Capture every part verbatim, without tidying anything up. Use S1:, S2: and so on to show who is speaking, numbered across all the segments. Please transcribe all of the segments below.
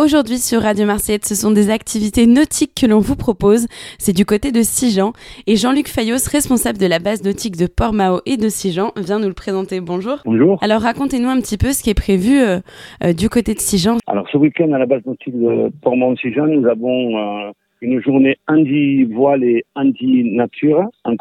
S1: Aujourd'hui sur Radio Marseillette, ce sont des activités nautiques que l'on vous propose. C'est du côté de Sigean et Jean-Luc Fayos, responsable de la base nautique de Port-Mahon et de Sigean, vient nous le présenter. Bonjour.
S2: Bonjour.
S1: Alors racontez-nous un petit peu ce qui est prévu euh, euh, du côté de Sigean.
S2: Alors ce week-end à la base nautique de Port-Mahon-Sigean, nous avons euh, une journée handi-voile et handi-nature en,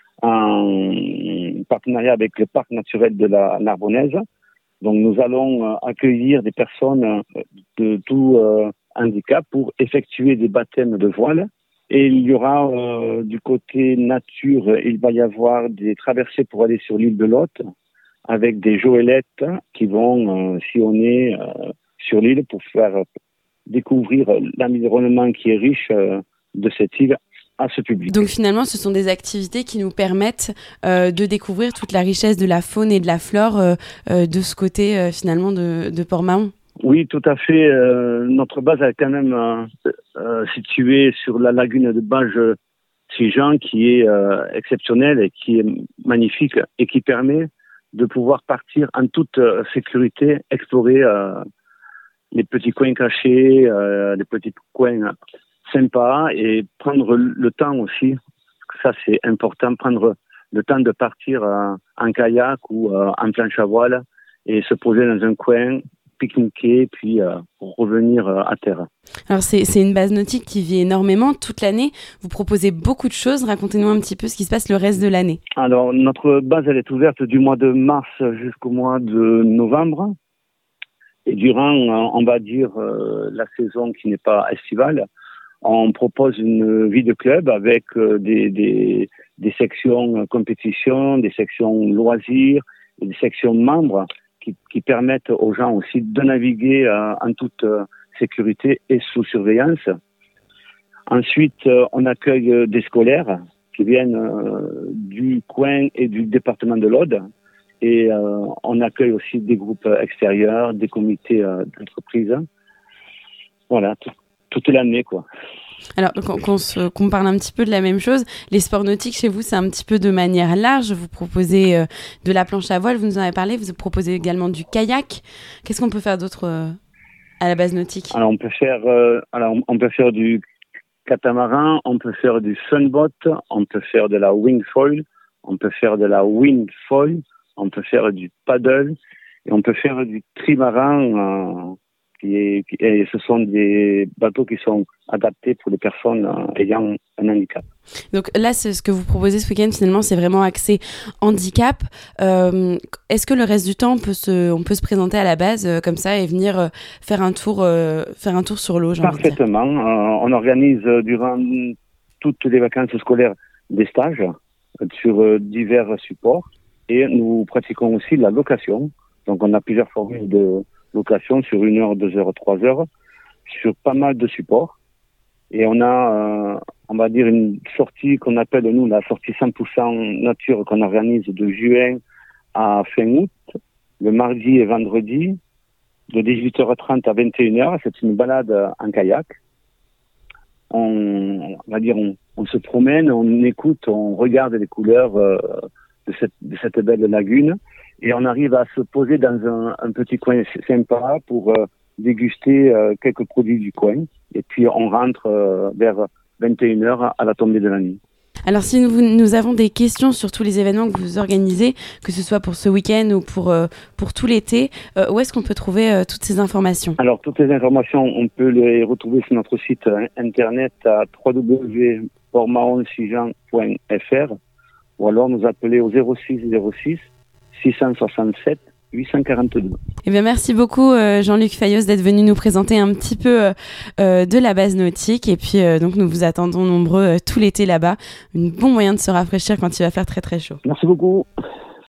S2: en partenariat avec le parc naturel de la Narbonnaise. Donc nous allons euh, accueillir des personnes euh, de tout euh, handicap pour effectuer des baptêmes de voile. Et il y aura euh, du côté nature, il va y avoir des traversées pour aller sur l'île de Lot avec des goélettes qui vont euh, sillonner euh, sur l'île pour faire découvrir l'environnement qui est riche euh, de cette île à ce public.
S1: Donc finalement, ce sont des activités qui nous permettent euh, de découvrir toute la richesse de la faune et de la flore euh, euh, de ce côté euh, finalement de, de Port-Mahon.
S2: Oui, tout à fait. Euh, notre base est quand même euh, euh, située sur la lagune de Bages-Sigean qui est euh, exceptionnelle et qui est magnifique et qui permet de pouvoir partir en toute euh, sécurité, explorer euh, les petits coins cachés, euh, les petits coins sympa et prendre le temps aussi, ça c'est important, prendre le temps de partir euh, en kayak ou euh, en planche à voile et se poser dans un coin, pique-niquer, puis euh, revenir euh, à terre.
S1: Alors c'est, c'est une base nautique qui vit énormément toute l'année. Vous proposez beaucoup de choses. Racontez-nous un petit peu ce qui se passe le reste de l'année.
S2: Alors notre base elle est ouverte du mois de mars jusqu'au mois de novembre. Et durant, on va dire, euh, la saison qui n'est pas estivale, on propose une vie de club avec euh, des, des, des sections compétition, des sections loisirs, et des sections membres qui, qui permettent aux gens aussi de naviguer euh, en toute euh, sécurité et sous surveillance. Ensuite, euh, on accueille des scolaires qui viennent euh, du coin et du département de l'Aude. Et euh, on accueille aussi des groupes extérieurs, des comités euh, d'entreprise. Voilà, tout, toute l'année, quoi.
S1: Alors, qu'on, qu'on, se, qu'on parle un petit peu de la même chose, les sports nautiques chez vous, c'est un petit peu de manière large. Vous proposez euh, de la planche à voile, vous nous en avez parlé, vous proposez également du kayak. Qu'est-ce qu'on peut faire d'autre euh, à la base nautique ?
S2: Alors, on peut faire, euh, alors, on peut faire du catamaran, on peut faire du sunboat, on peut faire de la wingfoil, on peut faire de la windfoil, on peut faire du paddle et on peut faire du trimaran. Euh, qui est, qui, et ce sont des bateaux qui sont adaptés pour les personnes euh, ayant un handicap.
S1: Donc là, c'est ce que vous proposez ce week-end, finalement, c'est vraiment axé handicap. Euh, est-ce que le reste du temps, on peut se, on peut se présenter à la base euh, comme ça et venir euh, faire un tour, euh, faire un tour sur l'eau, j'ai envie de dire.
S2: Parfaitement. Euh, on organise euh, durant toutes les vacances scolaires des stages euh, sur euh, divers supports et nous pratiquons aussi la location. Donc on a plusieurs formules de location sur une heure, deux heures, trois heures, sur pas mal de supports. Et on a, euh, on va dire, une sortie qu'on appelle, nous, la sortie cent pour cent nature qu'on organise de juin à fin août, le mardi et vendredi, de dix-huit heures trente à vingt et une heures. C'est une balade en kayak. On, on va dire, on, on se promène, on écoute, on regarde les couleurs euh, de, cette, de cette belle lagune. Et on arrive à se poser dans un, un petit coin sympa pour euh, déguster euh, quelques produits du coin. Et puis on rentre euh, vers vingt et une heures à la tombée de la nuit.
S1: Alors si nous, nous avons des questions sur tous les événements que vous organisez, que ce soit pour ce week-end ou pour, euh, pour tout l'été, euh, où est-ce qu'on peut trouver euh, toutes ces informations ?
S2: Alors toutes les informations, on peut les retrouver sur notre site internet à w w w point port mahon sigean point f r ou alors nous appeler au zéro six zéro six six cent soixante-sept huit cent quarante-deux.
S1: Eh bien, merci beaucoup euh, Jean-Luc Fayos d'être venu nous présenter un petit peu euh, euh, de la base nautique et puis euh, donc nous vous attendons nombreux euh, tout l'été là-bas. Un bon moyen de se rafraîchir quand il va faire très très chaud.
S2: Merci beaucoup.